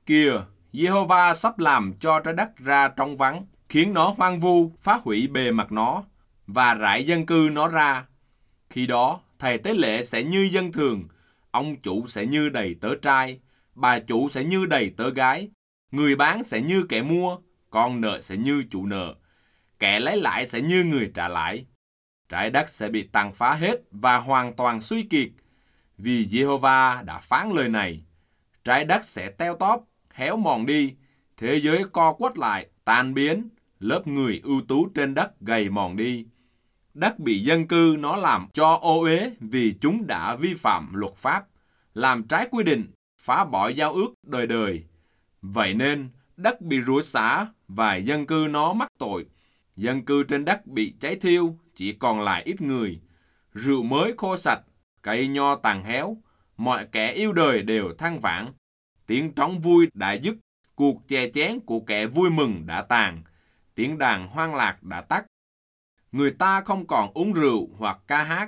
Kìa, Giê-hô-va sắp làm cho trái đất ra trống vắng, khiến nó hoang vu, phá hủy bề mặt nó, và rải dân cư nó ra. Khi đó, thầy tế lễ sẽ như dân thường, ông chủ sẽ như đầy tớ trai, bà chủ sẽ như đầy tớ gái, người bán sẽ như kẻ mua, con nợ sẽ như chủ nợ, kẻ lấy lãi sẽ như người trả lãi. Trái đất sẽ bị tàn phá hết và hoàn toàn suy kiệt, vì Giê-hô-va đã phán lời này. Trái đất sẽ teo tóp, héo mòn đi, thế giới co quắt lại, tan biến, lớp người ưu tú trên đất gầy mòn đi. Đất bị dân cư nó làm cho ô uế vì chúng đã vi phạm luật pháp, làm trái quy định, phá bỏ giao ước đời đời. Vậy nên, đất bị rủa xả và dân cư nó mắc tội. Dân cư trên đất bị cháy thiêu, chỉ còn lại ít người. Rượu mới khô sạch, cây nho tàn héo, mọi kẻ yêu đời đều than vãn. Tiếng trống vui đã dứt, cuộc chè chén của kẻ vui mừng đã tàn, tiếng đàn hoang lạc đã tắt. Người ta không còn uống rượu hoặc ca hát,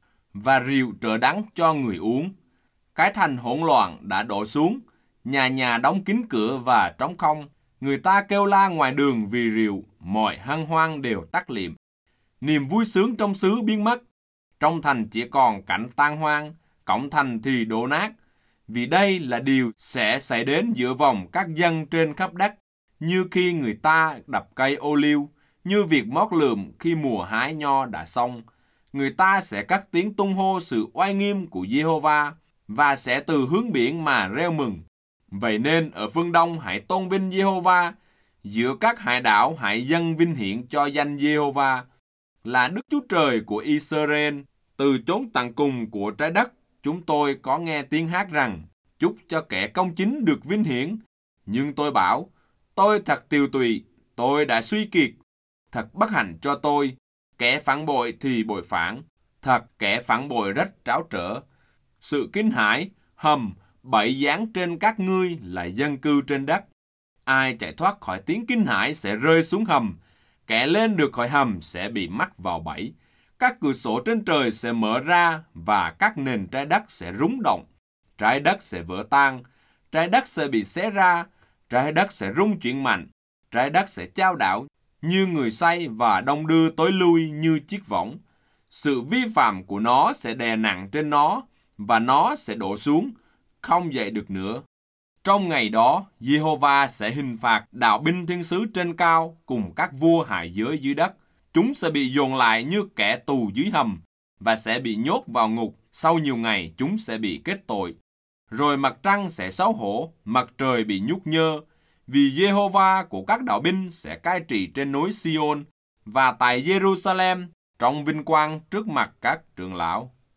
và rượu trở đắng cho người uống. Cái thành hỗn loạn đã đổ xuống, nhà nhà đóng kín cửa và trống không. Người ta kêu la ngoài đường vì rượu, mọi hân hoan đều tắt liệm. Niềm vui sướng trong xứ biến mất, trong thành chỉ còn cảnh tan hoang, cổng thành thì đổ nát. Vì đây là điều sẽ xảy đến giữa vòng các dân trên khắp đất, như khi người ta đập cây ô liu, như việc mót lượm khi mùa hái nho đã xong. Người ta sẽ cất tiếng tung hô sự oai nghiêm của Giê-hô-va và sẽ từ hướng biển mà reo mừng. Vậy nên ở phương Đông hãy tôn vinh Giê-hô-va, giữa các hải đảo hãy dâng vinh hiển cho danh Giê-hô-va, là Đức Chúa Trời của Israel. Từ chốn tận cùng của trái đất, chúng tôi có nghe tiếng hát rằng, chúc cho kẻ công chính được vinh hiển. Nhưng tôi bảo, tôi thật tiều tụy, tôi đã suy kiệt. Thật bất hạnh cho tôi, kẻ phản bội thì bội phản. Thật kẻ phản bội rất tráo trở. Sự kinh hãi, hầm, bẫy giáng trên các ngươi là dân cư trên đất. Ai chạy thoát khỏi tiếng kinh hãi sẽ rơi xuống hầm. Kẻ lên được khỏi hầm sẽ bị mắc vào bẫy. Các cửa sổ trên trời sẽ mở ra và các nền trái đất sẽ rúng động. Trái đất sẽ vỡ tan, trái đất sẽ bị xé ra, trái đất sẽ rung chuyển mạnh, trái đất sẽ chao đảo như người say và đong đưa tối lui như chiếc võng. Sự vi phạm của nó sẽ đè nặng trên nó và nó sẽ đổ xuống, không dậy được nữa. Trong ngày đó, Giê-hô-va sẽ hình phạt đạo binh thiên sứ trên cao cùng các vua hại giới dưới đất. Chúng sẽ bị dồn lại như kẻ tù dưới hầm và sẽ bị nhốt vào ngục. Sau nhiều ngày chúng sẽ bị kết tội. Rồi mặt trăng sẽ xấu hổ, mặt trời bị nhúc nhơ, vì Giê-hô-va của các đạo binh sẽ cai trị trên núi Sion và tại Giê-ru-sa-lem trong vinh quang trước mặt các trưởng lão.